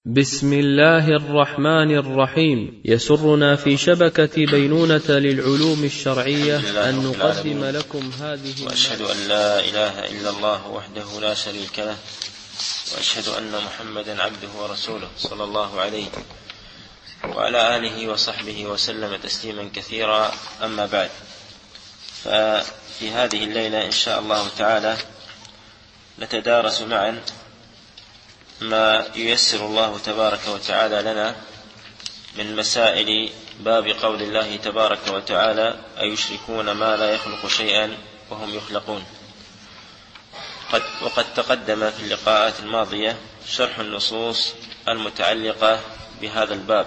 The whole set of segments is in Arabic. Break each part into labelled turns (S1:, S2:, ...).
S1: بسم الله الرحمن الرحيم. يسرنا في شبكة بينونة للعلوم الشرعية أن نقدم لكم هذه
S2: وأشهد أن لا إله إلا الله وحده لا شريك له، وأشهد أن محمدا عبده ورسوله صلى الله عليه وعلى آله وصحبه وسلم تسليما كثيرا. أما بعد، ففي هذه الليلة إن شاء الله تعالى نتدارس معا ما ييسر الله تبارك وتعالى لنا من مسائل باب قول الله تبارك وتعالى: أيشركون ما لا يخلق شيئا وهم يخلقون. وقد تقدم في اللقاءات الماضية شرح النصوص المتعلقة بهذا الباب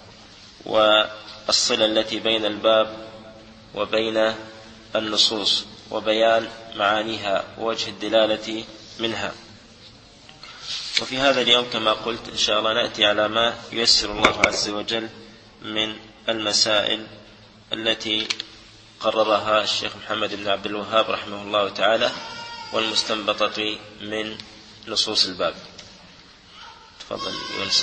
S2: والصلة التي بين الباب وبين النصوص وبيان معانيها ووجه الدلالة منها. وفي هذا اليوم كما قلت إن شاء الله نأتي على ما ييسر الله عز وجل من المسائل التي قررها الشيخ محمد بن عبد الوهاب رحمه الله تعالى والمستنبطة من نصوص الباب. تفضل يونس.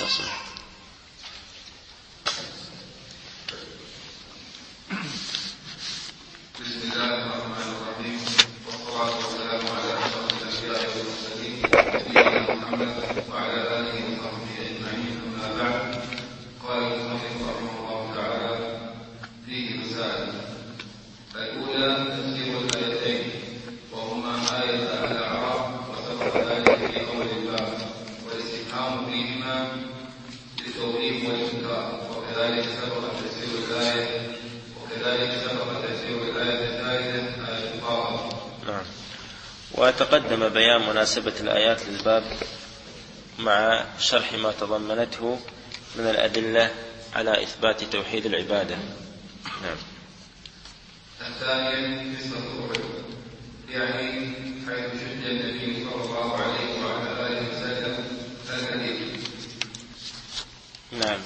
S3: بسم الله الرحمن الرحيم، والصلاة والسلام على أشرف الأنبياء والمرسلين نبينا محمد وعلى آله وصحبه أجمعين. أما بعد، قال المصنف رحمه الله تعالى: فيه مسائل. الأولى تفسير الآيتين، وهما آية الأعراف وسبق ذلك في أول الباب، والاستفهام فيهما للتوضيح والإنكار، وكذلك سبق تفسير الآية
S2: وتقدم بيان مناسبة الآيات للباب مع شرح ما تضمنته من الأدلة على إثبات توحيد العبادة. نعم.
S3: الثانية قصة أحد، يعني حيث شد النبي صلى الله عليه وعلى آله وسلم الحديث.
S2: نعم.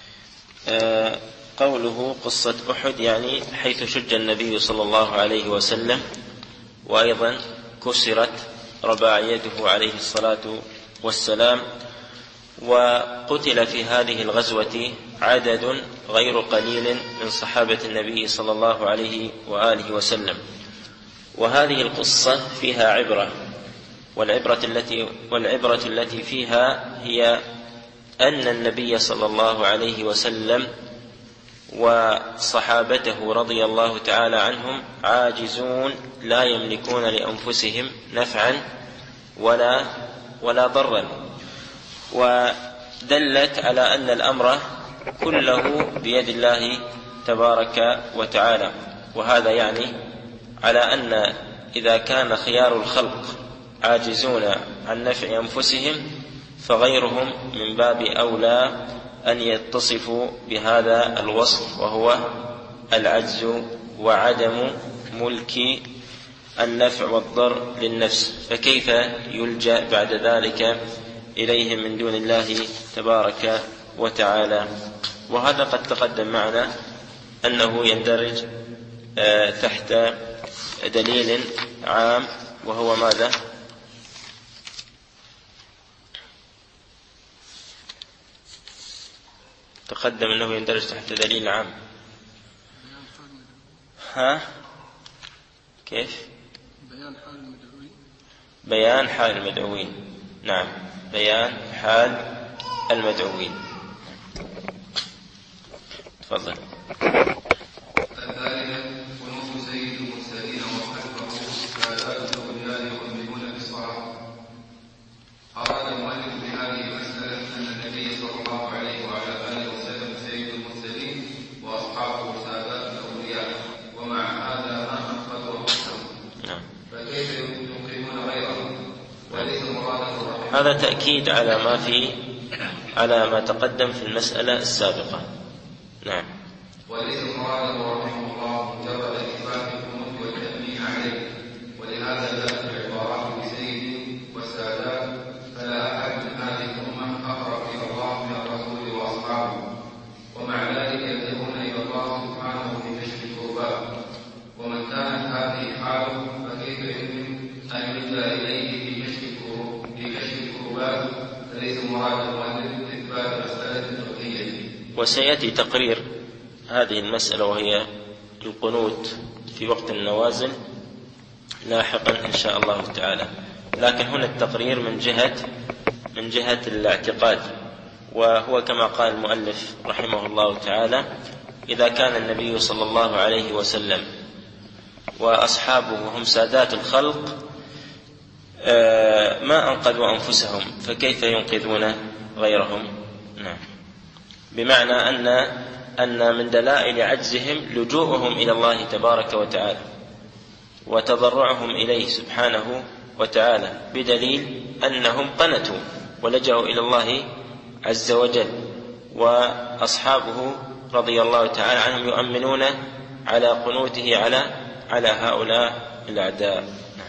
S2: قوله قصة أحد يعني حيث شج النبي صلى الله عليه وسلم، وأيضا كسرت رباعيته عليه الصلاة والسلام، وقتل في هذه الغزوة عدد غير قليل من صحابة النبي صلى الله عليه وآله وسلم. وهذه القصة فيها عبرة، والعبرة التي فيها هي أن النبي صلى الله عليه وسلم وصحابته رضي الله تعالى عنهم عاجزون لا يملكون لأنفسهم نفعا ولا ضرا، ودلت على أن الأمر كله بيد الله تبارك وتعالى. وهذا يعني على أن إذا كان خيار الخلق عاجزون عن نفع أنفسهم فغيرهم من باب أولى أن يتصفوا بهذا الوصف، وهو العجز وعدم ملك النفع والضر للنفس، فكيف يلجأ بعد ذلك إليهم من دون الله تبارك وتعالى؟ وهذا قد تقدم معنا أنه يندرج تحت دليل عام، وهو ماذا؟ تقدم أنه يندرج تحت دليل عام. كيف؟ بيان حال المدعوين. نعم، بيان حال المدعوين. تفضل.
S3: الثالثة ونوح سيد المرسلين وخلفه سادات الأولياء يؤمنون بالصلاة. أراد المؤلف بهذه المسألة أن النبي صلى الله عليه وعلى آله وسلم سيد المرسلين وأصحابه سادات الأولياء، ومع هذا ما أخذوا وحسنوا، فكيف يقيمون غيره؟ وليس مراده الرحمن.
S2: هذا تأكيد على ما تقدم في المسألة السابقة. نعم.
S3: وليس مراده رحمه الله مجرد إثبات القنوت والتأمين عليه، ولهذا جاءت العبارات بسيد والسادات، فلا أحد من هذه الأمة أقرب إلى الله من الرسول وأصحابه، ومع ذلك يلجؤون إلى الله سبحانه في كشف الكربات. ومن كانت هذه حاله فكيف يمكن أن يلجأ إليه في كشف الكربات؟ فليس مراد المؤلف إثبات
S2: وسيأتي تقرير هذه المسألة وهي القنوت في وقت النوازل لاحقا إن شاء الله تعالى، لكن هنا التقرير من جهة الاعتقاد، وهو كما قال المؤلف رحمه الله تعالى: إذا كان النبي صلى الله عليه وسلم وأصحابه هم سادات الخلق ما أنقذوا أنفسهم فكيف ينقذون غيرهم؟ نعم. بمعنى أن من دلائل عجزهم لجوءهم إلى الله تبارك وتعالى وتضرعهم إليه سبحانه وتعالى، بدليل أنهم قنتوا ولجأوا إلى الله عز وجل، وأصحابه رضي الله تعالى عنهم يؤمنون على قنوته على هؤلاء الأعداء.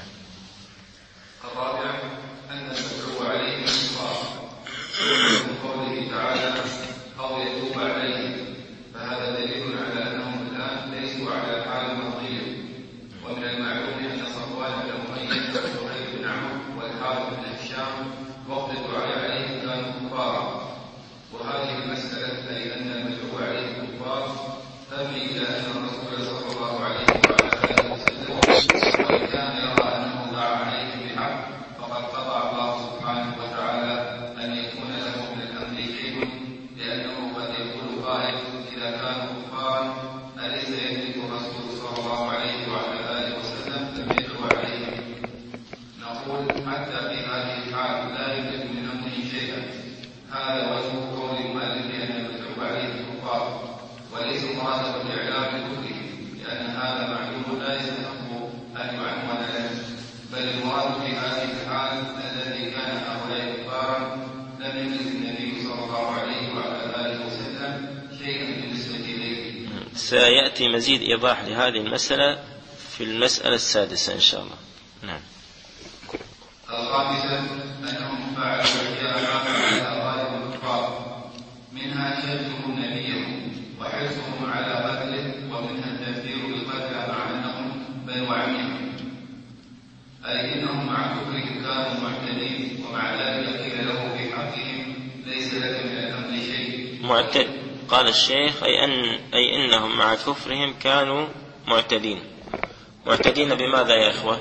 S3: الرابع أن المدعو عليه الإصرار من قوله تعالى: أو يتوب عليهم، فهذا دليل على أنهم الآن ليسوا على حال مرضية. ومن المعلوم أن صفوان بن أمية وزهير بن عمرو والحارث بن هشام وقت الدعاء عليهم كانوا كفارا، وهذه المسألة أي أن المدعو عليه كفار تبني إلى أن الرسول صلى الله عليه وعلى آله وسلم وإن كان يرى أنه دعا عليه بحق فقد قضى الله سبحانه وتعالى أن يكون له من الأمر شيء، لأنه قد يقول قائل: إذا كانوا كفارا أليس يملك الرسول صلى الله عليه وعلى آله وسلم أن يدعو عليهم؟ نقول: حتى في هذه الحال لا يملك من أمره شيئا. هذا وجه قول المؤلف بأن المدعو عليه كفار، وليس مراده الإعلام بكفره، لأن هذا معلوم لا يستحق أن يعمل له، بل المراد في هذه الحال الذي كان هؤلاء كفارا لم يملك النبي صلى الله عليه وعلى آله وسلم شيئا بالنسبة إليه.
S2: سيأتي مزيد إيضاح لهذه المسألة في المسألة السادسة إن شاء الله. نعم.
S3: الخامسة أنهم فعلوا أشياء على غاية الكفار، منها شتم نبيهم وحرصهم على قتله، ومنها التكفير بالقتلى مع أنهم بنو عمهم، أي إنهم مع كفرهم كانوا معتدين، ومع ذلك قيل له في حقهم: ليس لك من الأمر شيء.
S2: قال الشيخ أي إنهم مع كفرهم كانوا معتدين. معتدين بماذا يا إخوة؟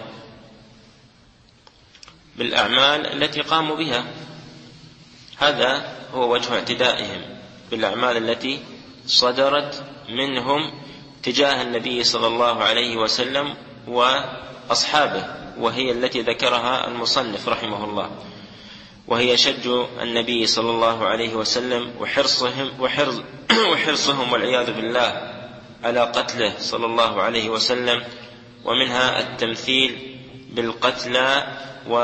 S2: بالأعمال التي قاموا بها، هذا هو وجه اعتدائهم، بالأعمال التي صدرت منهم تجاه النبي صلى الله عليه وسلم وأصحابه، وهي التي ذكرها المصنف رحمه الله، وهي شج النبي صلى الله عليه وسلم وحرصهم والعياذ بالله على قتله صلى الله عليه وسلم، ومنها التمثيل بالقتلى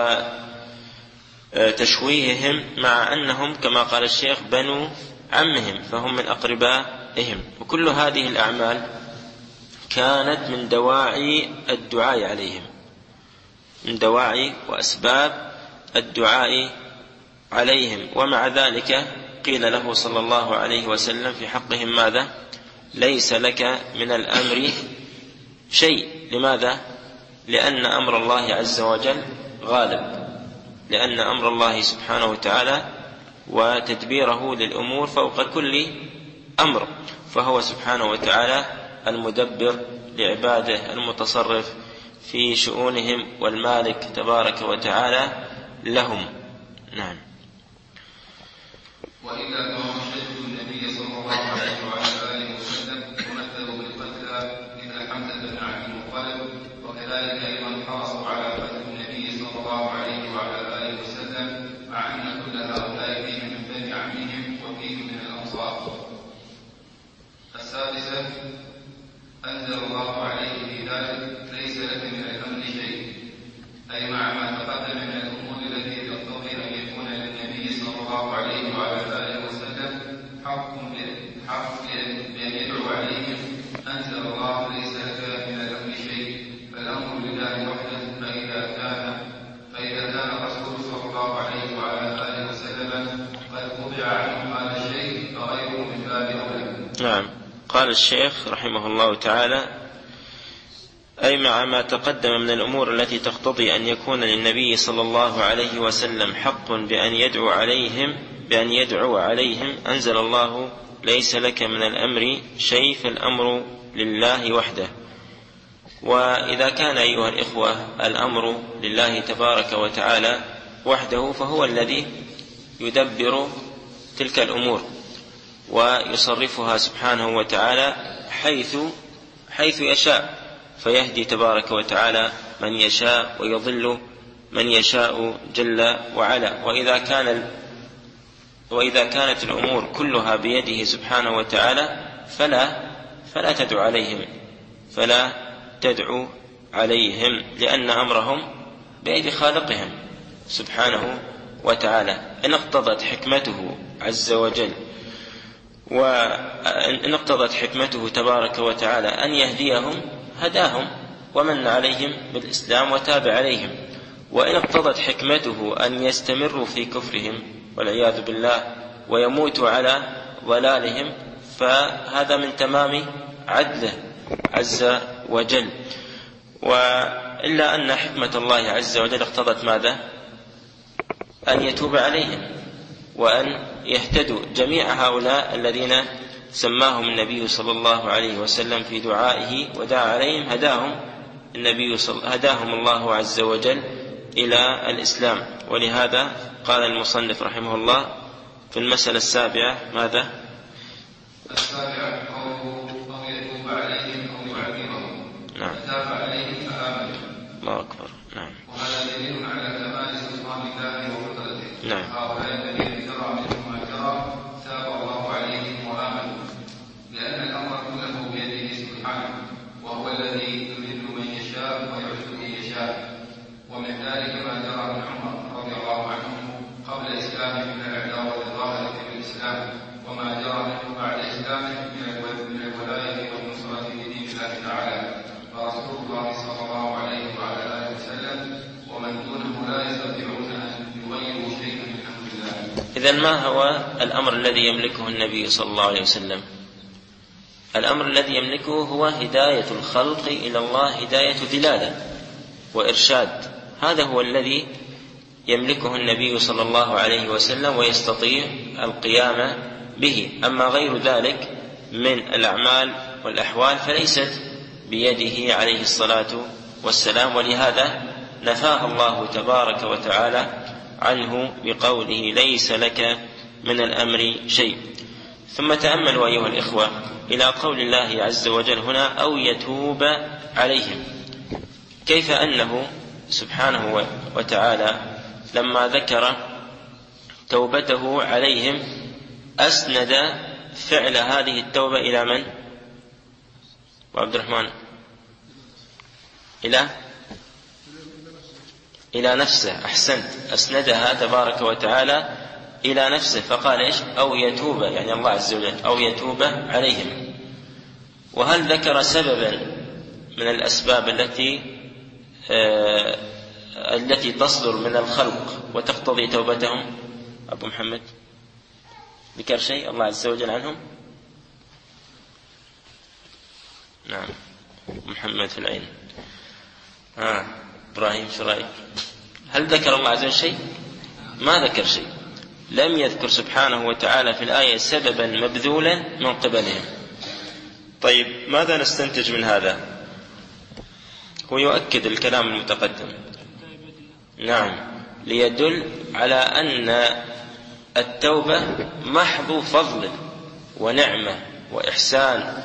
S2: وتشويههم مع أنهم كما قال الشيخ بنو عمهم، فهم من أقربائهم. وكل هذه الأعمال كانت من دواعي الدعاء عليهم، من دواعي وأسباب الدعاء عليهم، ومع ذلك قيل له صلى الله عليه وسلم في حقهم ماذا؟ ليس لك من الأمر شيء. لماذا؟ لأن أمر الله عز وجل غالب، لأن أمر الله سبحانه وتعالى وتدبيره للأمور فوق كل أمر، فهو سبحانه وتعالى المدبر لعباده المتصرف في شؤونهم والمالك تبارك وتعالى لهم. نعم.
S3: وإذا كانوا شهدوا النبي صلى الله عليه وعلى آله وسلم ومثلوا بالقتلى مثل حمزة بن عبد المطلب، وكذلك أيضا حرصوا على قتل النبي صلى الله عليه وعلى آله وسلم، مع أن كل هؤلاء فيهم من بني عمهم وفيهم من الأنصار. السادسة أنزل الله عليه في ذلك: ليس لك من الأمر شيء، أي مع ما تقدم من الأمور التي تقتضي أن يكون للنبي صلى الله عليه وعلى آله وسلم حق بأن يدعو عليهم، أنزل الله: ليس لك من الأمر شيء، فالأمر لله وحده. فإذا كان الرسول صلى الله عليه وعلى آله وسلم قد قطع عنه هذا الشيء فغيره من باب أولى.
S2: نعم. قال الشيخ رحمه الله تعالى: أي مع ما تقدم من الأمور التي تقتضي أن يكون للنبي صلى الله عليه وسلم حق بأن يدعو عليهم أنزل الله: ليس لك من الأمر شيء فالأمر لله وحده. وإذا كان أيها الإخوة الأمر لله تبارك وتعالى وحده فهو الذي يدبر تلك الأمور ويصرفها سبحانه وتعالى حيث يشاء، فيهدي تبارك وتعالى من يشاء ويضل من يشاء جل وعلا. وإذا كانت الأمور كلها بيده سبحانه وتعالى فلا تدعو عليهم لأن أمرهم بيد خالقهم سبحانه وتعالى. إن اقتضت حكمته عز وجل وإن اقتضت حكمته تبارك وتعالى أن يهديهم هداهم ومن عليهم بالإسلام وتاب عليهم، وإن اقتضت حكمته أن يستمروا في كفرهم والعياذ بالله ويموتوا على ضلالهم فهذا من تمام عدله عز وجل. وإلا أن حكمة الله عز وجل اقتضت ماذا؟ أن يتوب عليهم وأن يهتدوا جميع هؤلاء الذين سماهم النبي صلى الله عليه وسلم في دعائه ودعا عليهم هداهم الله عز وجل إلى الإسلام. ولهذا قال المصنف رحمه الله في المسألة السابعة ماذا؟
S3: السابعة قوله أو يتوب عليهم أو يعذبهم.
S2: نعم.
S3: فتاب عليهم فآمنوا.
S2: الله أكبر. نعم.
S3: وهذا دليل على كمال سلطان الله وقدرته.
S2: نعم.
S3: هؤلاء الذين جرى منهم ما جرى تاب الله عليهم وآمنوا، لأن الأمر كله بيده سبحانه، وهو الذي يذل من يشاء ويعز من يشاء. ومن ذلك ما جرى من عمر رضي الله عنه قبل إسلامه من العداوة الظاهرة في الإسلام، وما جرى منه بعد إسلامه من الولاية والنصرة لدين الله تعالى. فرسول الله صلى الله عليه وعلى آله وسلم ومن دونه لا يستطيعون أن يغيروا شيئا من أمر الله.
S2: إذن ما هو الأمر الذي يملكه النبي صلى الله عليه وسلم؟ الأمر الذي يملكه هو هداية الخلق إلى الله، هداية دلالة وإرشاد. هذا هو الذي يملكه النبي صلى الله عليه وسلم ويستطيع القيام به. أما غير ذلك من الأعمال والأحوال فليست بيده عليه الصلاة والسلام، ولهذا نفاه الله تبارك وتعالى عنه بقوله ليس لك من الأمر شيء. ثم تأملوا أيها الإخوة إلى قول الله عز وجل هنا أو يتوب عليهم، كيف أنه سبحانه وتعالى لما ذكر توبته عليهم أسند فعل هذه التوبة إلى من؟ وعبد الرحمن إلى نفسه. أحسنت، أسندها تبارك وتعالى إلى نفسه فقال إيش؟ أو يتوب، يعني الله عز وجل أو يتوب عليهم. وهل ذكر سببا من الأسباب التي تصدر من الخلق وتقتضي توبتهم؟ أبو محمد ذكر شيء الله عز وجل عنهم؟ نعم محمد في العين. إبراهيم شو رأيك؟ هل ذكر الله عز وجل شيء؟ ما ذكر شيء، لم يذكر سبحانه وتعالى في الآية سببا مبذولا من قبلهم. طيب ماذا نستنتج من هذا؟ هو يؤكد الكلام المتقدم. نعم، ليدل على أن التوبة محض فضل ونعمة وإحسان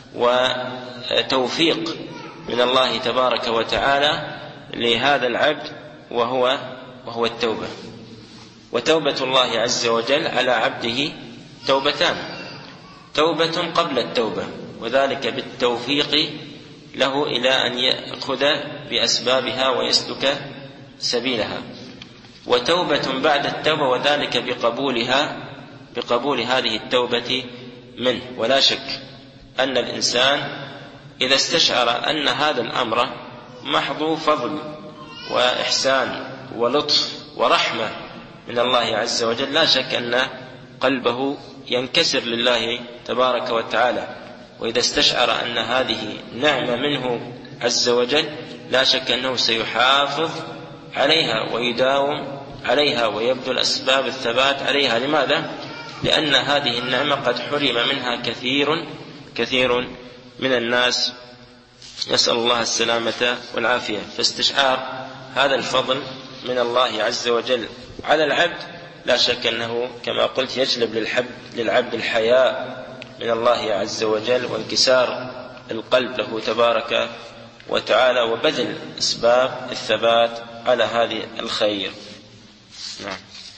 S2: وتوفيق من الله تبارك وتعالى لهذا العبد، وهو التوبة. وتوبة الله عز وجل على عبده توبتان: توبة قبل التوبة، وذلك بالتوفيق له إلى أن يأخذ بأسبابها ويسلك سبيلها، وتوبة بعد التوبة وذلك بقبول هذه التوبة منه. ولا شك أن الإنسان إذا استشعر أن هذا الأمر محض فضل وإحسان ولطف ورحمة من الله عز وجل، لا شك أن قلبه ينكسر لله تبارك وتعالى. وإذا استشعر أن هذه نعمة منه عز وجل لا شك أنه سيحافظ عليها ويداوم عليها ويبذل أسباب الثبات عليها. لماذا؟ لأن هذه النعمة قد حرم منها كثير من الناس، نسأل الله السلامة والعافية. فاستشعار هذا الفضل من الله عز وجل على العبد لا شك أنه كما قلت يجلب للعبد الحياء من الله عز وجل وانكسار القلب له تبارك وتعالى، وبذل أسباب الثبات على هذه الخير. نعم.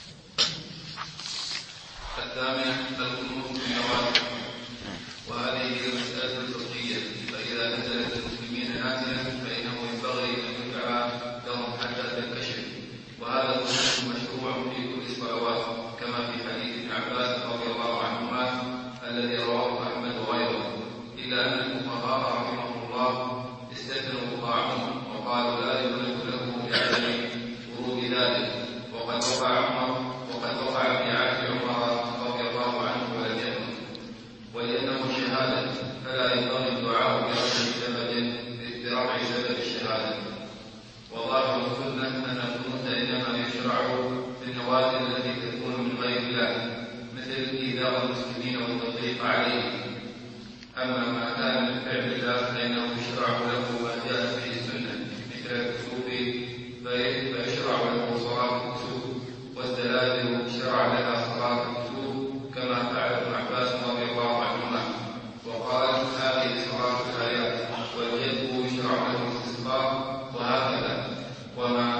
S3: الثامنة القنوت من النوافل، وهذه هي المسألة الفقهية. فإذا نزلت المسلمين نازلا فإنه ينبغي أن يدعى لهم حتى تنكشف، وهذا القنوت مشروع في كل الصلوات كما في حديث ابن عباس رضي الله عنهما الذي رواه أحمد وغيره، إلا أن الفقهاء رحمهم الله استثنوا طاعون وقالوا لا يملك له بعدم ورود ذلك، وقد وقع في عهد عمر رضي الله عنه ولم يكن، ولأنه شهادة فلا ينبغي الدعاء برفع سبب الشهادة. وظاهر السنة أن القنوت إنما يشرع في النوازل التي تكون من غير الله، مثل إيذاء المسلمين والتضييق عليهم. أما ما كان من فعل الله فإنه يشرع له ما جاء به السنة مثل الكسوف فيشرع له صلاة الكسوف، والزلازل شرع لها صلاة الكسوف كما فعل ابن عباس رضي الله عنهما، وقال هذه صلاة الآيات، والغيب يشرع له الاستسقاء، وهكذا. وما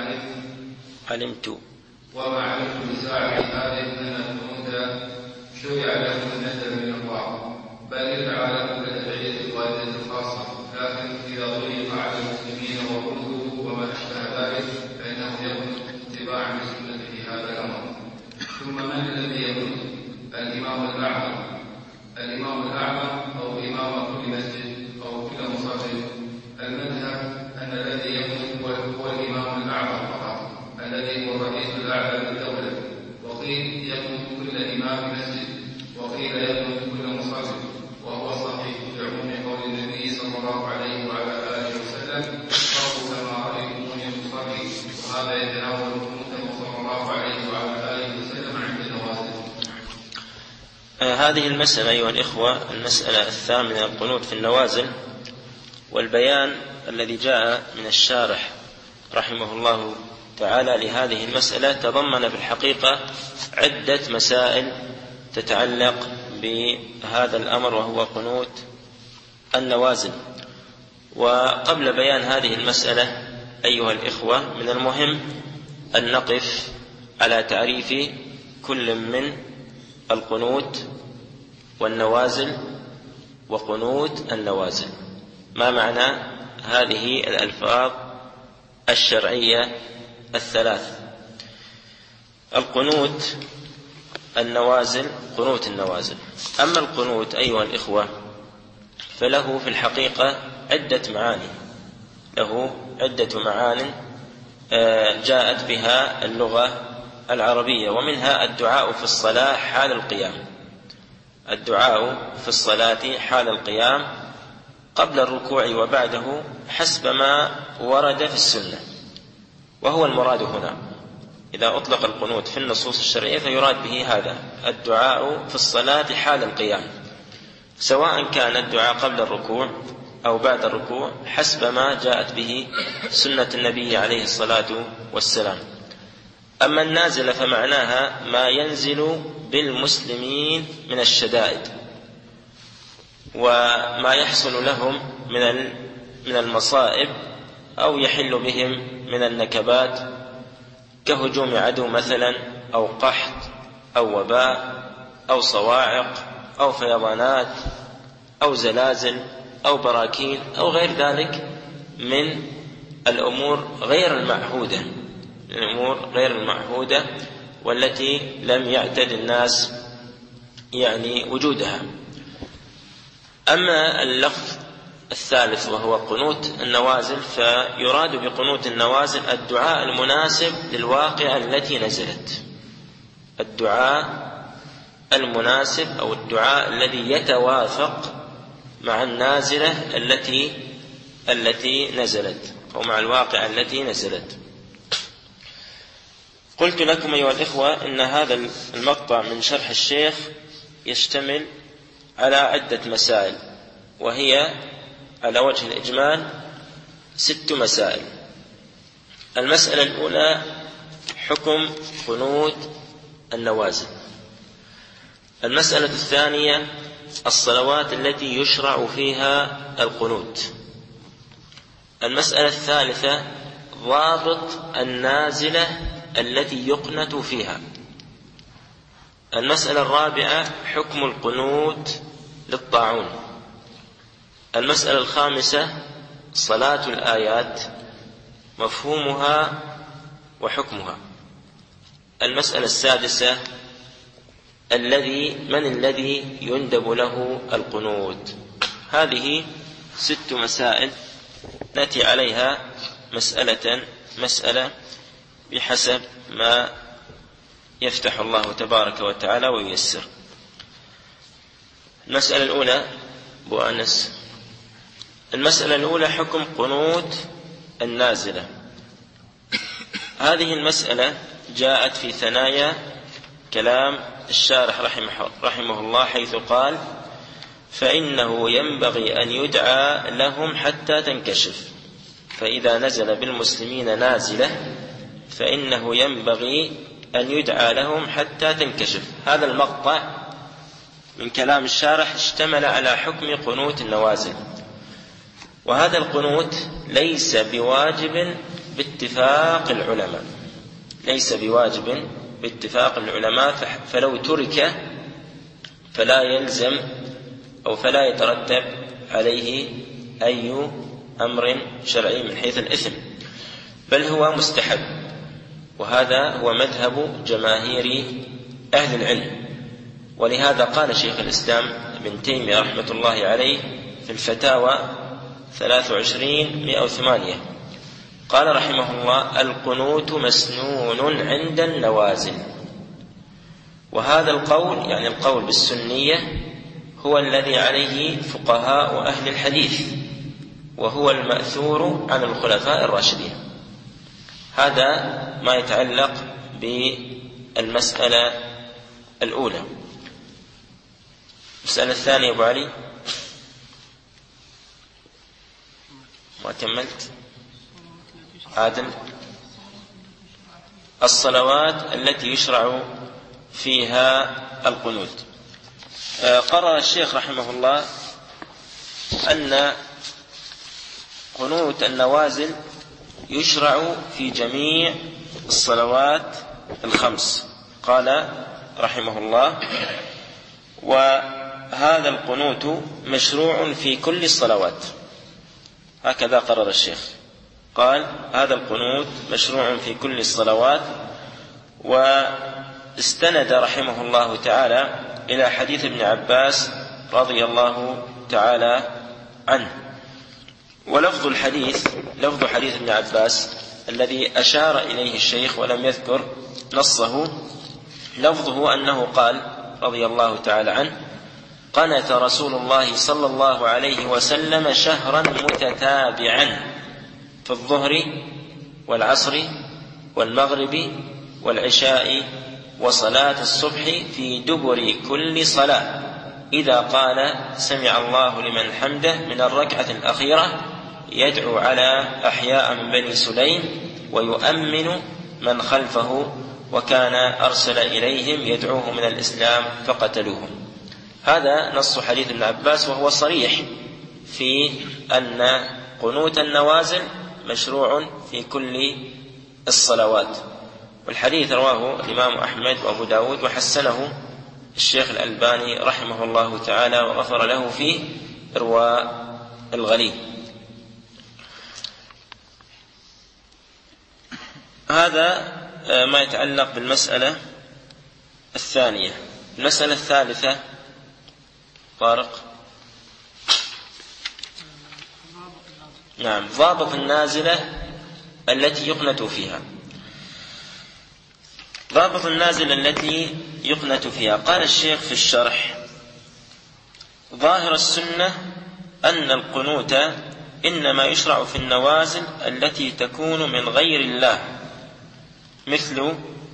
S3: علمت لساعة هذه أن القنوت شرع له النذر من الله، بل يدعى له بالأدعية الواردة الخاصة، لكن إذا ضيق على المسلمين وقلوه وما أشبه ذلك فإنه يكون اتباعا للسنة في هذا الأمر. ثم من الذي يكون؟ الإمام الأعظم أو إمام كل مسجد أو كل مصلي. المذهب أن الذي يكون هو الإمام الأعظم فقط الذي هو الرئيس الأعلى للدولة، وقيل يكون كل إمام مسجد، وقيل يكون كل مصلي، وهو صحيح بعموم قول النبي صلى الله عليه وعلى آله وسلم صلوا كما رأيتموني أصلي، وهذا يتناول القنوت صلى الله عليه وعلى آله وسلم عند النوازل.
S2: هذه المسألة أيها الإخوة المسألة الثامنة القنوت في النوازل، والبيان الذي جاء من الشارح رحمه الله تعالى لهذه المسألة تضمن في الحقيقة عدة مسائل تتعلق بهذا الأمر وهو قنوت النوازل. وقبل بيان هذه المسألة أيها الإخوة من المهم أن نقف على تعريف كل من القنوت والنوازل وقنوت النوازل. ما معنى هذه الألفاظ الشرعية الثلاث؟ القنوت النوازل قنوت النوازل. أما القنوت أيها الإخوة فله في الحقيقة عدة معان جاءت بها اللغة العربية، ومنها الدعاء في الصلاة حال القيام، الدعاء في الصلاة حال القيام قبل الركوع وبعده حسب ما ورد في السنة، وهو المراد هنا. إذا أطلق القنوت في النصوص الشرعية فيراد به هذا الدعاء في الصلاة حال القيام، سواء كان الدعاء قبل الركوع أو بعد الركوع حسب ما جاءت به سنة النبي عليه الصلاة والسلام. أما النازلة فمعناها ما ينزل بالمسلمين من الشدائد وما يحصل لهم من المصائب أو يحل بهم من النكبات كهجوم عدو مثلا، أو قحط أو وباء أو صواعق أو فيضانات أو زلازل أو براكين أو غير ذلك من الأمور غير المعهودة والتي لم يعتد الناس وجودها. أما اللفظ الثالث وهو قنوت النوازل فيراد بقنوت النوازل الدعاء المناسب للواقع التي نزلت، الدعاء المناسب أو الدعاء الذي يتوافق مع النازلة التي نزلت أو مع الواقع التي نزلت. قلت لكم أيها الإخوة إن هذا المقطع من شرح الشيخ يشتمل على عدة مسائل، وهي على وجه الإجمال 6 مسائل. المسألة الأولى حكم قنوت النوازل. المسألة الثانية الصلوات التي يشرع فيها القنوت. المسألة الثالثة ضابط النازلة التي يقنت فيها. المسألة الرابعة حكم القنوت للطاعون. المسألة الخامسة صلاة الآيات مفهومها وحكمها. المسألة السادسة من الذي يندب له القنوت. هذه 6 مسائل نأتي عليها مسألة بحسب ما يفتح الله تبارك وتعالى وييسر. المسألة الأولى أبو أنس. المسألة الأولى حكم قنوت النازلة. هذه المسألة جاءت في ثنايا كلام الشارح رحمه الله، حيث قال: فإنه ينبغي أن يدعى لهم حتى تنكشف، فإذا نزل بالمسلمين نازلة فإنه ينبغي أن يدعى لهم حتى تنكشف. هذا المقطع من كلام الشارح اشتمل على حكم قنوت النوازل، وهذا القنوت ليس بواجب باتفاق العلماء، ليس بواجب باتفاق العلماء، فلو ترك فلا يلزم أو فلا يترتب عليه أي أمر شرعي من حيث الإثم، بل هو مستحب. وهذا هو مذهب جماهير أهل العلم. ولهذا قال شيخ الإسلام ابن تيمية رحمة الله عليه في الفتاوى 23/108 قال رحمه الله: القنوت مسنون عند النوازل. وهذا القول يعني القول بالسنية هو الذي عليه فقهاء أهل الحديث، وهو المأثور عن الخلفاء الراشدين. هذا ما يتعلق بالمسألة الأولى. المسألة الثانية أبو علي، ما كملت عادل. الصلوات التي يشرع فيها القنوت. قرر الشيخ رحمه الله أن قنوت النوازل يشرع في جميع الصلوات الخمس. قال رحمه الله: وهذا القنوت مشروع في كل الصلوات. هكذا قرر الشيخ، قال: هذا القنوت مشروع في كل الصلوات. واستند رحمه الله تعالى إلى حديث ابن عباس رضي الله تعالى عنه. ولفظ الحديث لفظ حديث ابن عباس الذي أشار إليه الشيخ ولم يذكر نصه، لفظه أنه قال رضي الله تعالى عنه: قنت رسول الله صلى الله عليه وسلم شهرا متتابعا في الظهر والعصر والمغرب والعشاء وصلاة الصبح في دبر كل صلاة، إذا قال سمع الله لمن حمده من الركعة الأخيرة، يدعو على أحياء من بني سليم ويؤمن من خلفه، وكان أرسل إليهم يدعوه من الإسلام فقتلوهم. هذا نص حديث ابن عباس، وهو صريح في أن قنوت النوازل مشروع في كل الصلوات. والحديث رواه الإمام أحمد وأبو داود، وحسنه الشيخ الألباني رحمه الله تعالى وغفر له في إرواء الغليل. هذا ما يتعلق بالمسألة الثانية. المسألة الثالثة طارق. نعم، ضابط النازلة التي يقنت فيها. ضابط النازلة التي يقنت فيها، قال الشيخ في الشرح: ظاهر السنة أن القنوت إنما يشرع في النوازل التي تكون من غير الله، مثل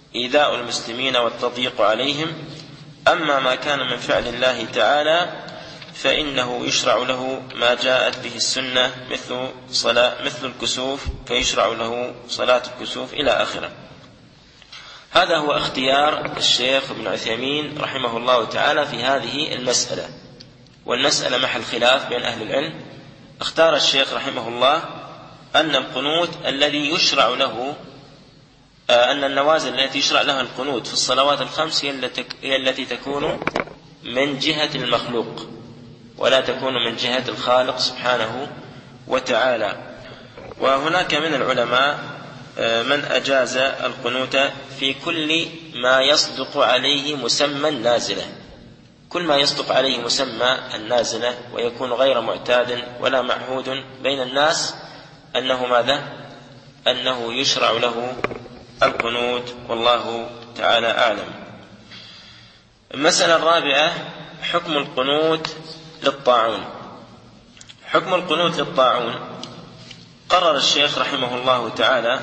S2: إيذاء المسلمين والتضييق عليهم. أما ما كان من فعل الله تعالى فإنه يشرع له ما جاءت به السنة مثل الكسوف، فيشرع له صلاة الكسوف إلى آخره. هذا هو اختيار الشيخ ابن عثيمين رحمه الله تعالى في هذه المسألة، والمسألة محل خلاف بين أهل العلم. اختار الشيخ رحمه الله أن القنوت الذي يشرع له، أن النوازل التي يشرع لها القنوت في الصلوات الخمس هي التي تكون من جهة المخلوق ولا تكون من جهة الخالق سبحانه وتعالى. وهناك من العلماء من أجاز القنوت في كل ما يصدق عليه مسمى النازلة، كل ما يصدق عليه مسمى النازلة ويكون غير معتاد ولا معهود بين الناس أنه ماذا؟ أنه يشرع له القنوت، والله تعالى أعلم. المسألة الرابعة: حكم القنوت للطاعون. حكم القنوت للطاعون: قرر الشيخ رحمه الله تعالى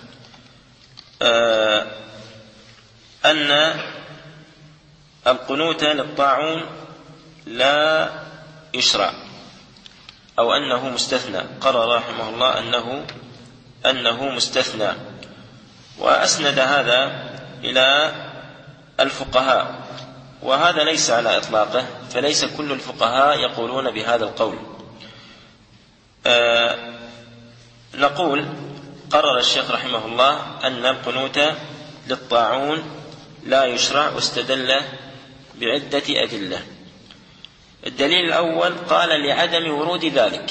S2: أن القنوت للطاعون لا يشرع، أو أنه مستثنى. قرر رحمه الله أنه مستثنى، وأسند هذا إلى الفقهاء، وهذا ليس على إطلاقه، فليس كل الفقهاء يقولون بهذا القول. نقول قرر الشيخ رحمه الله أن القنوت للطاعون لا يشرع، واستدل بعدة أدلة. الدليل الأول قال لعدم ورود ذلك.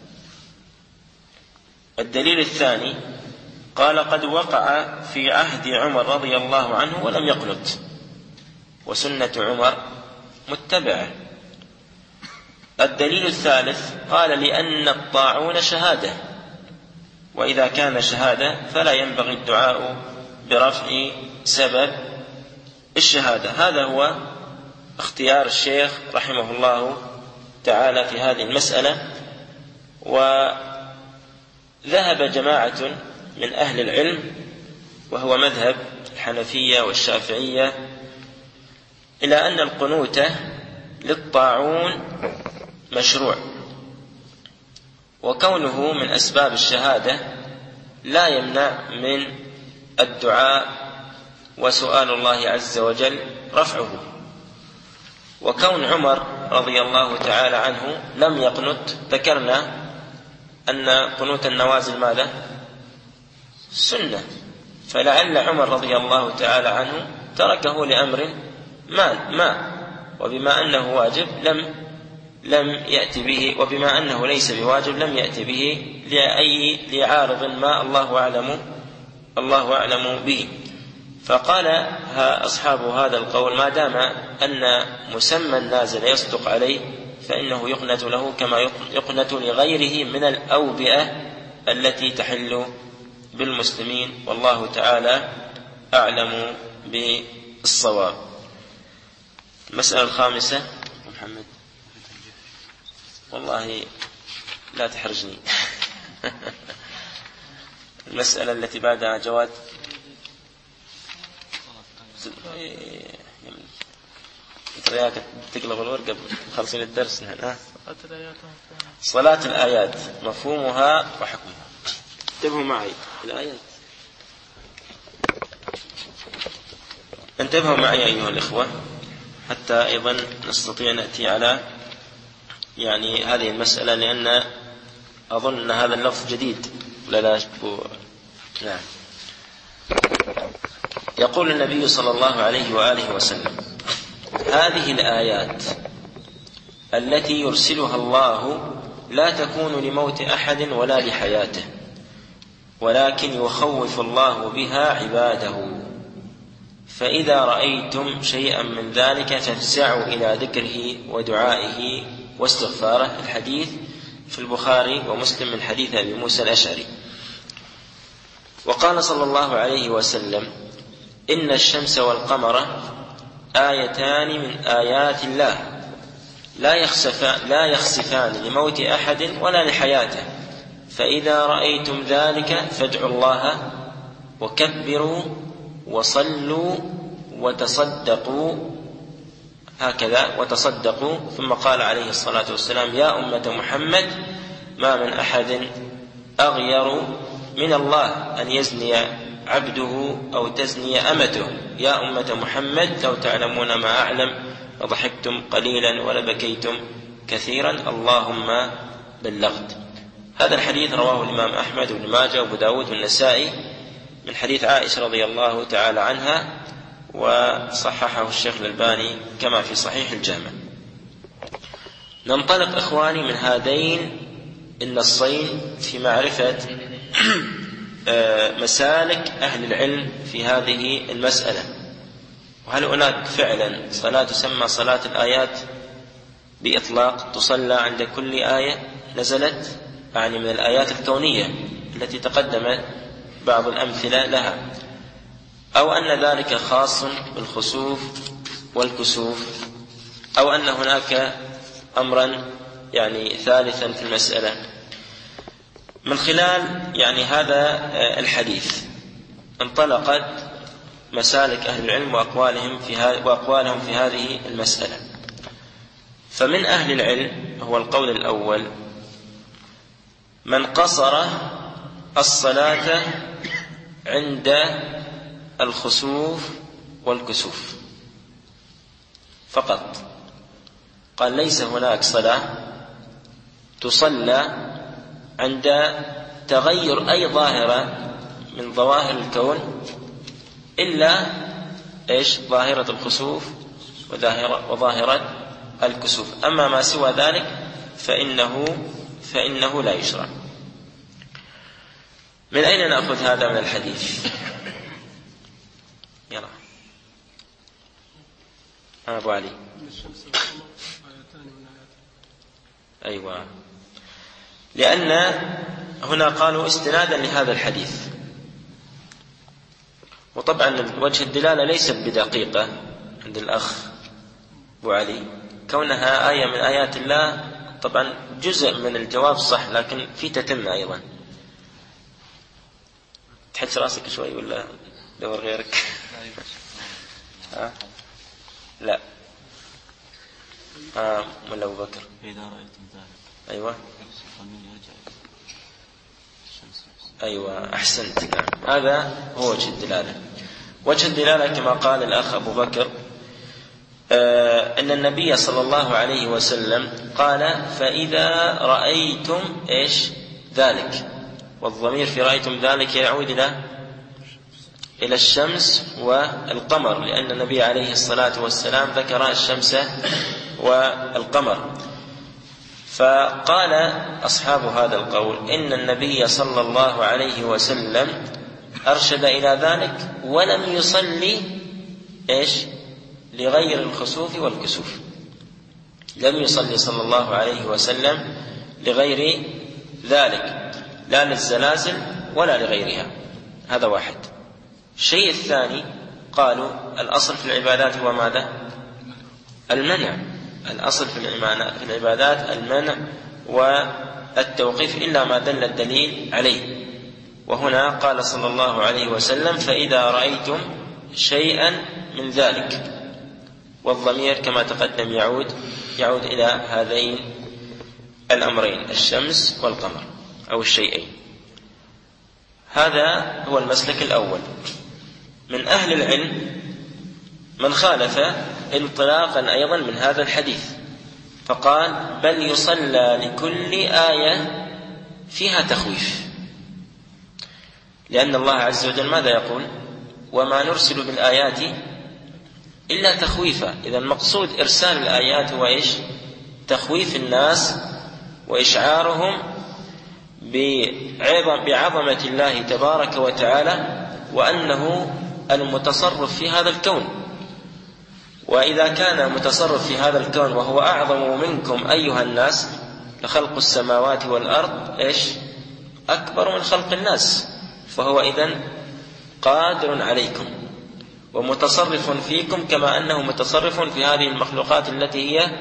S2: الدليل الثاني قال قد وقع في عهد عمر رضي الله عنه ولم يقنت، وسنة عمر متبعة. الدليل الثالث قال لأن الطاعون شهادة، وإذا كان شهادة فلا ينبغي الدعاء برفع سبب الشهادة. هذا هو اختيار الشيخ رحمه الله تعالى في هذه المسألة. وذهب جماعة من أهل العلم، وهو مذهب الحنفية والشافعية، إلى أن القنوت للطاعون مشروع، وكونه من أسباب الشهادة لا يمنع من الدعاء وسؤال الله عز وجل رفعه. وكون عمر رضي الله تعالى عنه لم يقنت، ذكرنا أن قنوت النوازل ماذا؟ سنة، فلعل عمر رضي الله تعالى عنه تركه لأمر ما، وبما أنه واجب لم يأتي به، وبما أنه ليس بواجب لم يأتي به لعارض ما الله أعلم به. فقال أصحاب هذا القول ما دام أن مسمى النازل يصدق عليه فإنه يقنت له كما يقنت لغيره من الأوبئة التي تحل بالمسلمين، والله تعالى أعلم بالصواب. المسألة الخامسة: محمد والله لا تحرجني. المسألة التي بعدها جواد. رياك تقلب الورقة خلصين الدرس. صلاة الآيات مفهومها وحكمها. انتبهوا معي الآيات، انتبهوا معي أيها الإخوة، حتى أيضا نستطيع نأتي على هذه المسألة، لأن أظن أن هذا اللفظ جديد. نعم. يقول النبي صلى الله عليه وآله وسلم: هذه الآيات التي يرسلها الله لا تكون لموت أحد ولا لحياته، ولكن يخوف الله بها عباده، فإذا رأيتم شيئا من ذلك فافزعوا إلى ذكره ودعائه واستغفاره. الحديث في البخاري ومسلم من حديث أبي موسى الأشعري. وقال صلى الله عليه وسلم: إن الشمس والقمر آيتان من آيات الله لا يخسفان لموت أحد ولا لحياته، فإذا رأيتم ذلك فادعوا الله وكبروا وصلوا وتصدقوا، هكذا وتصدقوا. ثم قال عليه الصلاة والسلام: يا أمة محمد ما من أحد أغير من الله أن يزني عبده أو تزني أمته. يا أمة محمد لو تعلمون ما أعلم لضحكتم قليلا ولبكيتم كثيرا، اللهم بلغت. هذا الحديث رواه الإمام أحمد بن ماجه وأبو داود والنسائي من حديث عائشة رضي الله تعالى عنها، وصححه الشيخ الألباني كما في صحيح الجامع. ننطلق إخواني من هذين النصين في معرفة مسالك أهل العلم في هذه المسألة. وهل هناك فعلا صلاة تسمى صلاة الآيات بإطلاق تصلى عند كل آية نزلت، يعني من الآيات الكونية التي تقدم بعض الأمثلة لها، أو أن ذلك خاص بالخسوف والكسوف، أو أن هناك أمرا يعني ثالثا في المسألة؟ من خلال يعني هذا الحديث انطلقت مسالك أهل العلم وأقوالهم في هذه المسألة. فمن أهل العلم هو القول الأول: من قصر الصلاة عند الخسوف والكسوف فقط، قال ليس هناك صلاة تصلى عند تغير أي ظاهرة من ظواهر الكون إلا ظاهرة الخسوف وظاهرة الكسوف. أما ما سوى ذلك فإنه لا يشرع. من أين نأخذ هذا من الحديث؟ يلا أبو علي. أيوة، لأن هنا قالوا استنادا لهذا الحديث. وطبعا وجه الدلالة ليست بدقيقة عند الأخ أبو علي، كونها آية من آيات الله. طبعا جزء من الجواب صح، لكن في تتمة أيضا. تحس راسك شوي ولا دور غيرك؟ لا ولا أبو بكر؟ إذا رأيتم ذلك. أيوة أيوة أحسنت. هذا هو وجه الدلالة. وجه الدلالة كما قال الأخ أبو بكر أن النبي صلى الله عليه وسلم قال: فإذا رأيتم ذلك، والضمير في رأيتم ذلك يعود إلى الشمس والقمر، لأن النبي عليه الصلاة والسلام ذكر الشمس والقمر. فقال أصحاب هذا القول إن النبي صلى الله عليه وسلم أرشد إلى ذلك ولم يصلي لغير الخسوف والكسوف. لم يصلي صلى الله عليه وسلم لغير ذلك، لا للزلازل ولا لغيرها. هذا واحد. الشيء الثاني قالوا الأصل في العبادات هو ماذا؟ المنع. الأصل في العبادات المنع والتوقيف إلا ما دل الدليل عليه. وهنا قال صلى الله عليه وسلم: فإذا رأيتم شيئا من ذلك، والضمير كما تقدم يعود إلى هذين الأمرين، الشمس والقمر أو الشيئين. هذا هو المسلك الأول. من أهل العلم من خالف انطلاقا أيضا من هذا الحديث، فقال: بل يصلى لكل آية فيها تخويف، لأن الله عز وجل ماذا يقول؟ وما نرسل بالآيات إلا تخويفا. إذا المقصود إرسال الآيات هو تخويف الناس وإشعارهم بعظمة الله تبارك وتعالى، وأنه المتصرف في هذا الكون. وإذا كان متصرف في هذا الكون وهو أعظم منكم أيها الناس، لخلق السماوات والأرض أكبر من خلق الناس، فهو إذن قادر عليكم ومتصرف فيكم كما أنه متصرف في هذه المخلوقات التي هي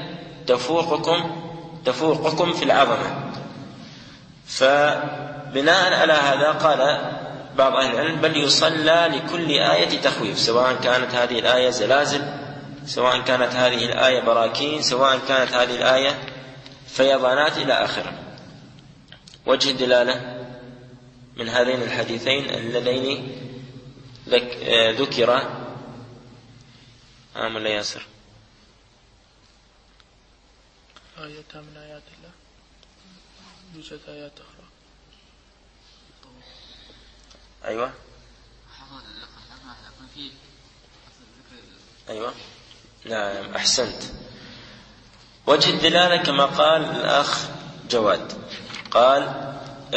S2: تفوقكم في العظمة. فبناء على هذا قال بعض أهل العلم بل يصلى لكل آية تخويف، سواء كانت هذه الآية زلازل، سواء كانت هذه الآية براكين، سواء كانت هذه الآية فيضانات إلى آخره. وجه الدلالة من هذين الحديثين اللذين ذكر ولا ياسر
S4: آية من آيات الله، يوجد آيات أخرى.
S2: أيوة أيوة نعم أحسنت. وجه الدلالة كما قال الأخ جواد، قال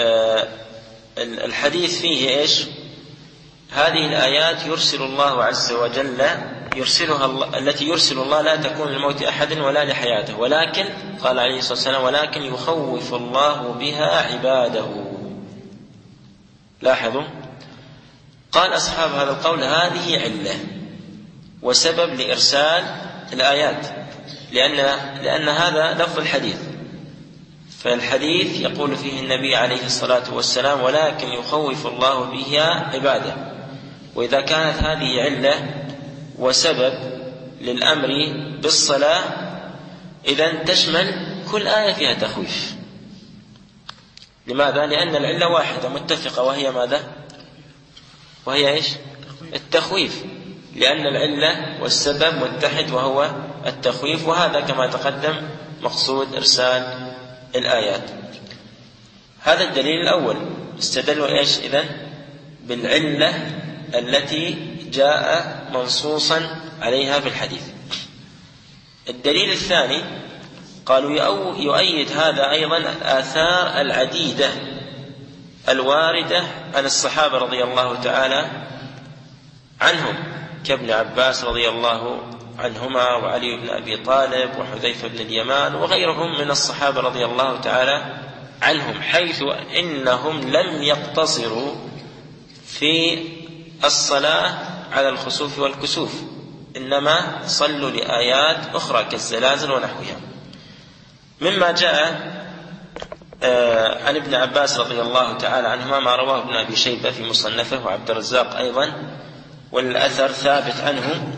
S2: الحديث فيه إيش؟ هذه الآيات يرسل الله عز وجل التي يرسل الله لا تكون لموت أحد ولا لحياته، ولكن قال عليه الصلاة والسلام ولكن يخوف الله بها عباده. لاحظوا، قال أصحاب هذا القول هذه علة وسبب لإرسال الآيات، لأن هذا لفظ الحديث، فالحديث يقول فيه النبي عليه الصلاة والسلام ولكن يخوف الله بها عباده، وإذا كانت هذه علة وسبب للأمر بالصلاة إذن تشمل كل آية فيها تخويف. لماذا؟ لأن العلة واحدة متفقة، وهي ماذا؟ وهي إيش؟ التخويف، لأن العلة والسبب متحد وهو التخويف، وهذا كما تقدم مقصود إرسال الآيات. هذا الدليل الأول، استدلوا إيش إذن؟ بالعلة التي جاء منصوصا عليها في الحديث. الدليل الثاني قالوا يؤيد هذا أيضا الآثار العديدة الواردة عن الصحابة رضي الله تعالى عنهم، كابن عباس رضي الله عنهما وعلي بن أبي طالب وحذيفة بن اليمان وغيرهم من الصحابة رضي الله تعالى عنهم، حيث إنهم لم يقتصروا في الصلاة على الخسوف والكسوف، إنما صلوا لآيات أخرى كالزلازل ونحوها. مما جاء عن ابن عباس رضي الله تعالى عنهما ما رواه ابن أبي شيبة في مصنفه وعبد الرزاق أيضا، والأثر ثابت عنه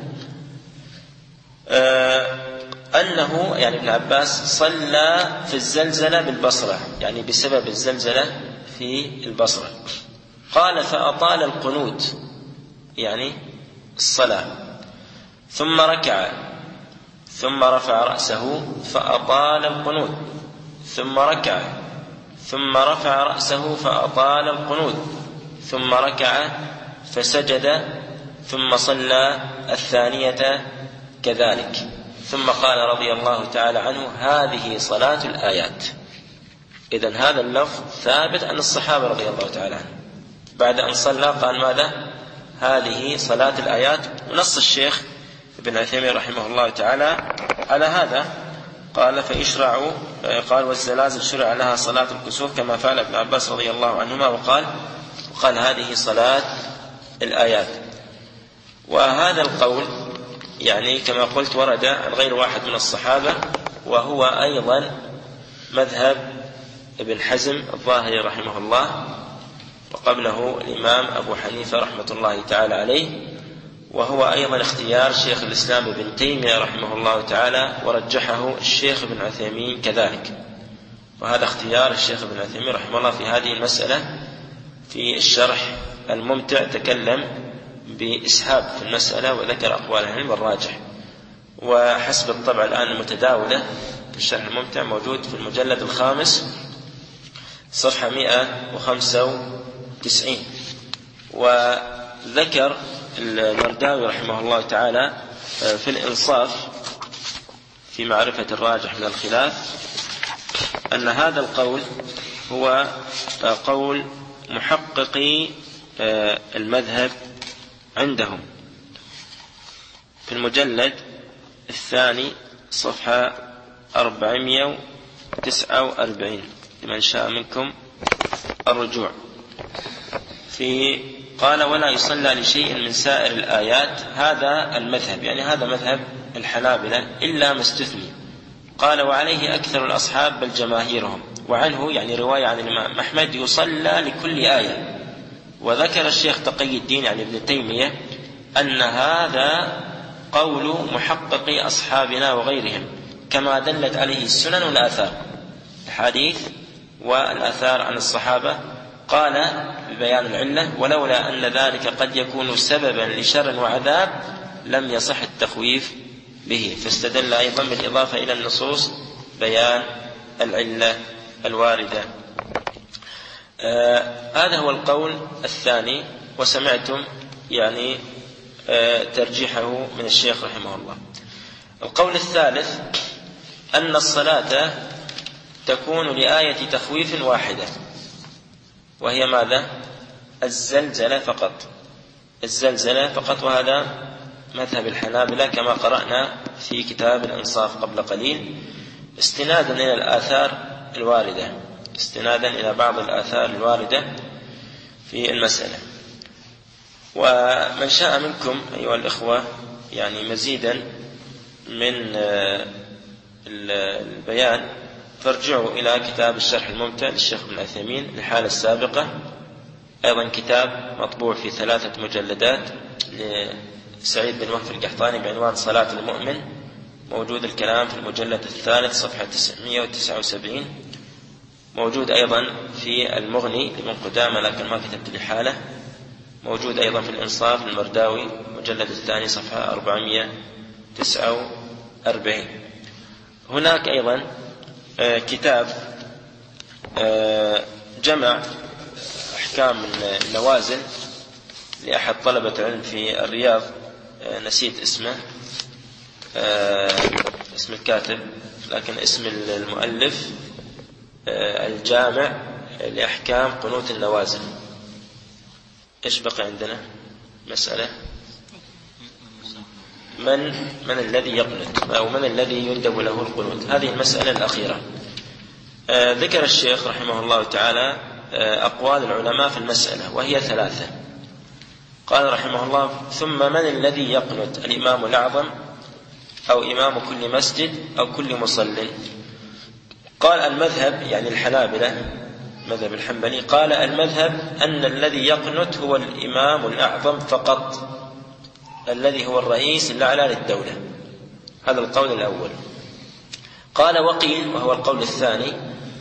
S2: أنه يعني ابن عباس صلى في الزلزلة بالبصرة، يعني بسبب الزلزلة في البصرة. قال فأطال القنوت يعني الصلاة، ثم ركع ثم رفع رأسه فأطال القنوت، ثم ركع ثم رفع رأسه فأطال القنوت، ثم ركع فسجد، ثم صلى الثانية كذلك، ثم قال رضي الله تعالى عنه هذه صلاة الآيات. إذن هذا اللفظ ثابت عن الصحابة رضي الله تعالى عنه، بعد أن صلى قال ماذا؟ هذه صلاة الآيات. ونص الشيخ ابن عثيمين رحمه الله تعالى على هذا، قال فيشرع، قال والزلازل شرع لها صلاة الكسوف كما فعل ابن عباس رضي الله عنهما، وقال هذه صلاة الآيات. وهذا القول يعني كما قلت ورد عن غير واحد من الصحابة، وهو أيضا مذهب ابن حزم الظاهري رحمه الله، وقبله الإمام أبو حنيفة رحمة الله تعالى عليه، وهو أيضا اختيار شيخ الإسلام ابن تيمية رحمه الله تعالى، ورجحه الشيخ ابن عثيمين كذلك. وهذا اختيار الشيخ ابن عثيمين رحمه الله في هذه المسألة. في الشرح الممتع تكلم بإسهاب في المسألة وذكر أقوال العلم والراجح، وحسب الطبع الآن المتداولة في الشرح الممتع موجود في المجلد الخامس صفحة 195. وذكر المرداوي رحمه الله تعالى في الإنصاف في معرفة الراجح من الخلاف أن هذا القول هو قول محققي المذهب عندهم، في المجلد الثاني صفحة 449 لمن شاء منكم الرجوع. في قال ولا يصلى لشيء من سائر الآيات، هذا المذهب يعني هذا مذهب الحنابلة إلا ما استثني. قال وعليه أكثر الأصحاب بل جماهيرهم، وعنه يعني رواية عن الإمام أحمد يصلى لكل آية، وذكر الشيخ تقي الدين يعني ابن تيمية أن هذا قول محققي أصحابنا وغيرهم، كما دلت عليه السنن والآثار، الحديث والآثار عن الصحابة. قال ببيان العلة: ولولا أن ذلك قد يكون سببا لشر وعذاب لم يصح التخويف به. فاستدل أيضا بالإضافة إلى النصوص بيان العلة الواردة. هذا هو القول الثاني، وسمعتم يعني ترجيحه من الشيخ رحمه الله. القول الثالث أن الصلاة تكون لآية تخويف واحدة، وهي ماذا؟ الزلزلة فقط، الزلزلة فقط. وهذا مذهب الحنابلة كما قرأنا في كتاب الإنصاف قبل قليل، استنادا إلى الآثار الواردة، استنادا إلى بعض الآثار الواردة في المسألة. ومن شاء منكم أيها الإخوة يعني مزيدا من البيان فارجعوا إلى كتاب الشرح الممتع للشيخ ابن عثيمين الحالة السابقة، أيضا كتاب مطبوع في 3 مجلدات لسعيد بن وهب القحطاني بعنوان صلاة المؤمن، موجود الكلام في المجلد 3 صفحة 979. موجود أيضا في المغني لابن قدامة لكن ما كتبت لي حالة، موجود أيضا في الإنصاف للمرداوي مجلد 2 صفحة 449. هناك أيضا كتاب جمع أحكام النوازل لأحد طلبة العلم في الرياض، نسيت اسمه، اسم الكاتب، لكن اسم المؤلف الجامع لأحكام قنوت النوازل. إيش بقى عندنا مسألة؟ من الذي يقنت أو من الذي يندب له القنوت؟ هذه المسألة الأخيرة. ذكر الشيخ رحمه الله تعالى أقوال العلماء في المسألة وهي 3. قال رحمه الله: ثم من الذي يقنت؟ الإمام الأعظم أو إمام كل مسجد أو كل مصل؟ قال المذهب يعني الحنابلة مذهب الحنبلي، قال المذهب أن الذي يقنت هو الإمام الأعظم فقط، الذي هو الرئيس الأعلى للدولة. هذا القول الأول. قال وقيل وهو القول الثاني: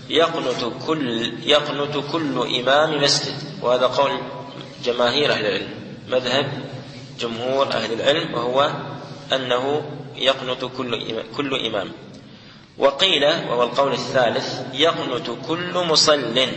S2: يقنت كل إمام مسجد، وهذا قول جماهير أهل العلم، مذهب جمهور أهل العلم، وهو أنه يقنت كل إمام. وقيل وهو القول الثالث: يقنت كل مصل،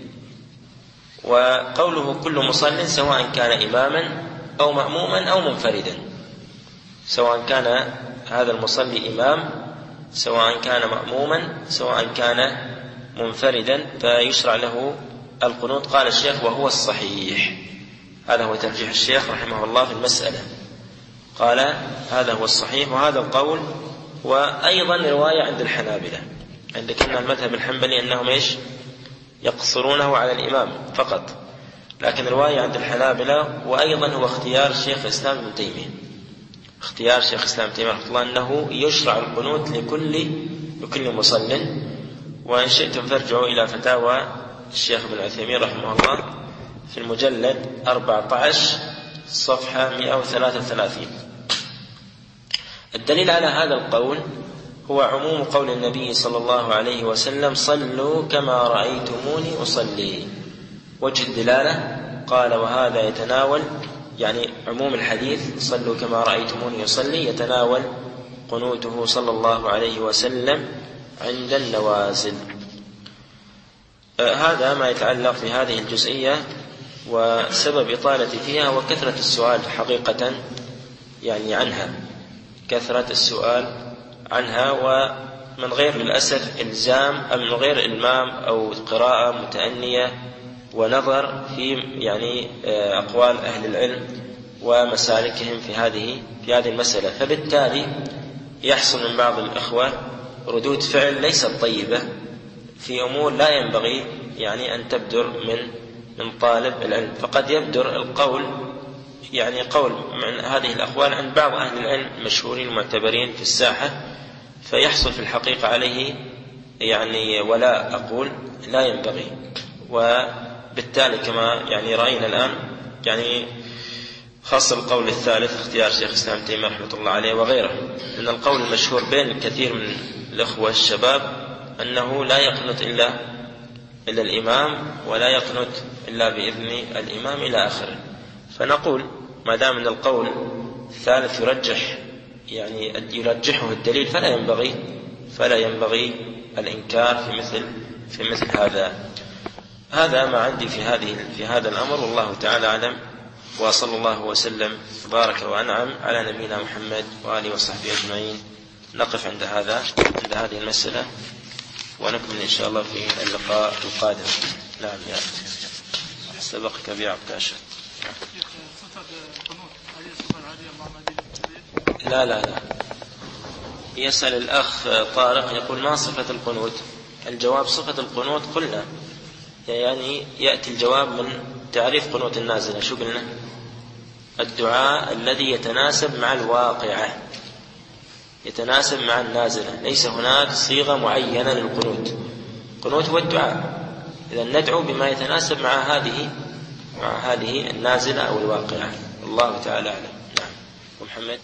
S2: وقوله كل مصل سواء كان إماما أو مأموما أو منفردا، سواء كان هذا المصلي إمام، سواء كان مأموما، سواء كان منفردا، فيشرع له القنوت. قال الشيخ: وهو الصحيح. هذا هو ترجيح الشيخ رحمه الله في المسألة، قال هذا هو الصحيح. وهذا القول وأيضا رواية عند الحنابلة، عندك أن المذهب الحنبلي أنهم إيش؟ يقصرونه على الإمام فقط، لكن رواية عند الحنابلة وأيضا هو اختيار شيخ الإسلام ابن تيمية، اختيار شيخ الإسلام ابن تيمية رحمه الله أنه يشرع القنوت لكل مصل. وإن شئتم فارجعوا إلى فتاوى الشيخ ابن عثيمين رحمه الله في المجلد 14 صفحة 133. الدليل على هذا القول هو عموم قول النبي صلى الله عليه وسلم: صلوا كما رأيتموني أصلي. وجه الدلالة قال: وهذا يتناول يعني عموم الحديث صلوا كما رأيتموني أصلي يتناول قنوته صلى الله عليه وسلم عند النوازل. هذا ما يتعلق بهذه الجزئية، وسبب إطالتي فيها وكثرة السؤال حقيقة يعني عنها، كثرة السؤال عنها، ومن غير للأسف إلزام أو من غير إلمام أو قراءة متأنية ونظر في يعني أقوال أهل العلم ومسالكهم في هذه المسألة. فبالتالي يحصل من بعض الإخوة ردود فعل ليست طيبة في أمور لا ينبغي يعني أن تبدر من طالب العلم. فقد يبدر القول يعني قول من هذه الأقوال عند بعض أهل العلم مشهورين ومعتبرين في الساحة، فيحصل في الحقيقة عليه يعني ولا أقول لا ينبغي. وبالتالي بالتالي كما يعني رأينا الآن يعني خاصة القول الثالث اختيار شيخ الإسلام تيمية رحمة الله عليه وغيره، أن القول المشهور بين الكثير من الأخوة الشباب أنه لا يقنت إلا الإمام ولا يقنت إلا بإذن الإمام إلى آخره. فنقول ما دام أن القول الثالث يرجحه الدليل فلا ينبغي الإنكار في مثل هذا ما عندي في هذا الأمر، والله تعالى أعلم، وصلى الله وسلم وبارك وأنعم على نبينا محمد وآله وصحبه أجمعين. نقف عند هذه المسألة ونكمل إن شاء الله في اللقاء القادم. نعم يا سبقك يا عكاشة. لا يسأل الأخ طارق يقول ما صفة القنوت؟ الجواب صفة القنوت قلنا يعني يأتي الجواب من تعريف قنوت النازلة. شو قلنا؟ الدعاء الذي يتناسب مع الواقعة، يتناسب مع النازلة، ليس هناك صيغة معينة للقنوت. قنوت هو الدعاء، إذا ندعو بما يتناسب مع هذه النازلة أو الواقعة. الله تعالى أعلم. نعم. ومحمد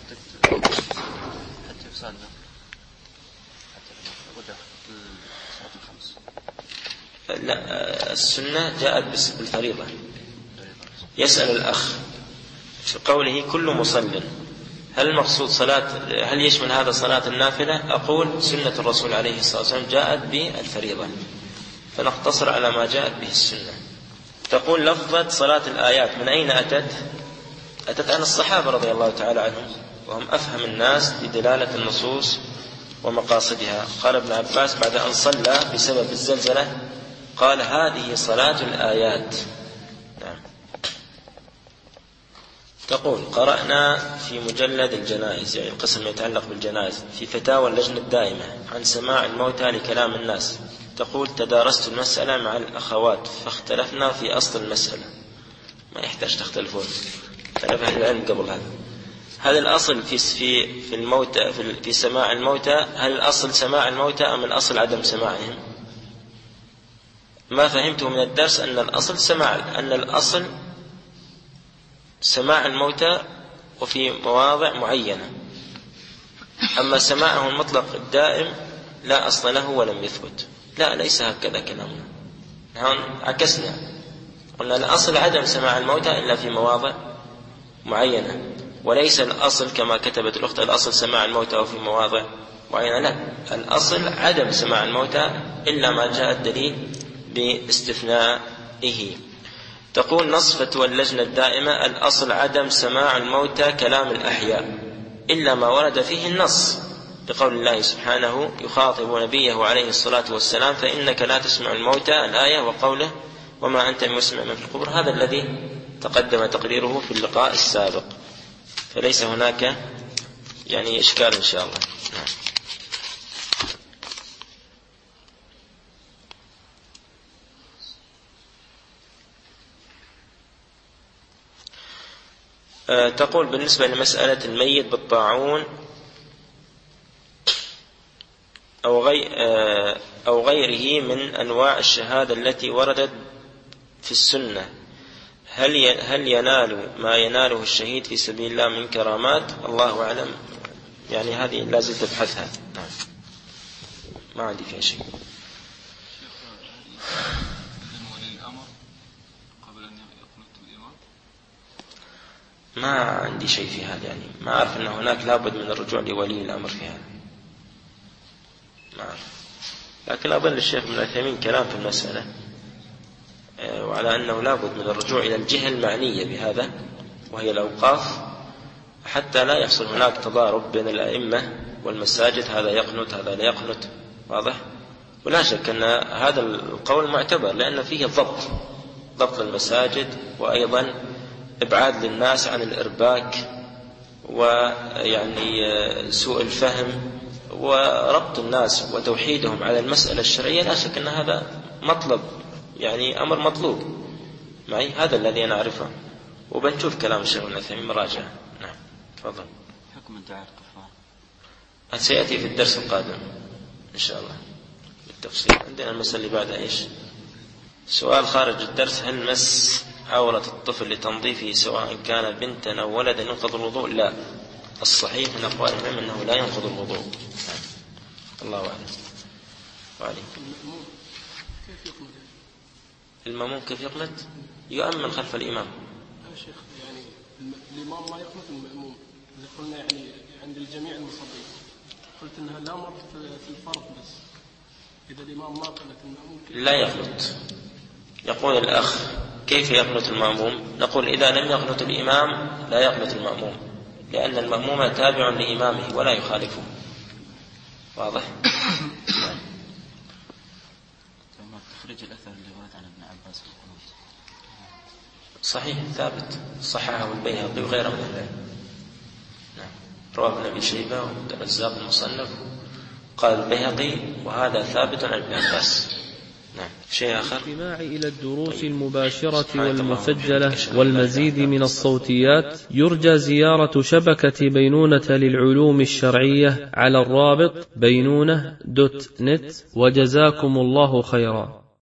S2: لا، السنة جاءت بالفريضة. يسأل الأخ في قوله كل مصل، هل المقصود هل يشمل هذا صلاة النافلة؟ أقول سنة الرسول عليه الصلاة والسلام جاءت بالفريضة، فنقتصر على ما جاءت به السنة. تقول لفظة صلاة الآيات من أين أتت عن الصحابة رضي الله تعالى عنهم، وهم أفهم الناس بدلالة النصوص ومقاصدها. قال ابن عباس بعد أن صلى بسبب الزلزلة قال هذه صلاة الآيات. نعم. تقول قرأنا في مجلد الجنائز، يعني القسم يتعلق بالجنائز، في فتاوى اللجنة الدائمة عن سماع الموتى لكلام الناس. تقول تدارست المسألة مع الأخوات فاختلفنا في أصل المسألة. ما يحتاج تختلفون، اختلف أهل العلم قبل هذا الأصل في الموتى في سماع الموتى، هل الأصل سماع الموتى أم الأصل عدم سماعهم؟ ما فهمته من الدرس أن الأصل سماع الموتى وفي مواضع معينة، أما سماعه المطلق الدائم لا أصل له ولم يثبت. لا، ليس هكذا كلامنا، هون عكسنا، قلنا الأصل عدم سماع الموتى إلا في مواضع معينة، وليس الأصل كما كتبت الأخت الأصل سماع الموتى وفي مواضع معينة. لا، الأصل عدم سماع الموتى إلا ما جاء الدليل باستثنائه. تقول نص فتوى اللجنة الدائمة الأصل عدم سماع الموتى كلام الأحياء إلا ما ورد فيه النص، بقول الله سبحانه يخاطب نبيه عليه الصلاة والسلام فإنك لا تسمع الموتى، الآية، وقوله وما أنت مسمع من في القبور، هذا الذي تقدم تقريره في اللقاء السابق، فليس هناك يعني إشكال إن شاء الله. نعم. تقول بالنسبة لمسألة الميت بالطاعون أو غيره من أنواع الشهادة التي وردت في السنة، هل ينال ما يناله الشهيد في سبيل الله من كرامات؟ الله أعلم، يعني هذه لازم تبحثها. نعم. ما عندي فيها شيء. ما عندي شيء في هذا، يعني ما أعرف أن هناك لابد من الرجوع لولي الأمر في هذا، ما أعرف. لكن أظن للشيخ ابن عثيمين كلام في المسألة، وعلى أنه لابد من الرجوع إلى الجهة المعنية بهذا وهي الأوقاف، حتى لا يحصل هناك تضارب بين الأئمة والمساجد، هذا يقنت هذا لا يقنت، واضح؟ ولا شك أن هذا القول معتبر لأن فيه ضبط المساجد، وأيضا إبعاد للناس عن الإرباك ويعني سوء الفهم، وربط الناس وتوحيدهم على المسألة الشرعية. لا شك أن هذا مطلب، يعني أمر مطلوب معي، هذا الذي أنا أعرفه، وبنشوف كلام الشيخ ابن عثيمين مراجعة. نعم. تفضل.
S5: حكم ادعاء الكفار
S2: سيأتي في الدرس القادم إن شاء الله بالتفصيل. عندنا المسألة اللي بعدها إيش؟ سؤال خارج الدرس: هل مس عورة الطفل لتنظيفه سواء كان بنتا أو ولدا ينقض الوضوء؟ لا، الصحيح من أقوال العلم أنه لا ينقض الوضوء. الله أعلم. وعليكم. المأموم كيف يقنت؟ يؤمن خلف الإمام.
S5: يا شيخ يعني الإمام ما يقنت المأموم، إذا قلنا يعني عند الجميع المصلين، قلت إنها لا مرة في الفرض بس، إذا الإمام ما قنت المأموم
S2: لا يقنت. يقول الأخ: كيف يقنت المأموم؟ نقول: إذا لم يقنت الإمام لا يقنت المأموم، لأن المأموم تابع لإمامه ولا يخالفه. واضح؟
S6: تخرج الأثر اللي ورد عن ابن عباس القنوت
S2: صحيح ثابت، صححه البيهقي وغيره من العلم. نعم، رواه ابن أبي شيبة وعبد الرزاق المصنف، قال البيهقي وهذا ثابت عن ابن عباس. نعم. شيء آخر؟
S1: الاستماع إلى الدروس المباشرة والمسجلة والمزيد من الصوتيات يرجى زيارة شبكة بينونة للعلوم الشرعية على الرابط بينونة.net. وجزاكم الله خيرا.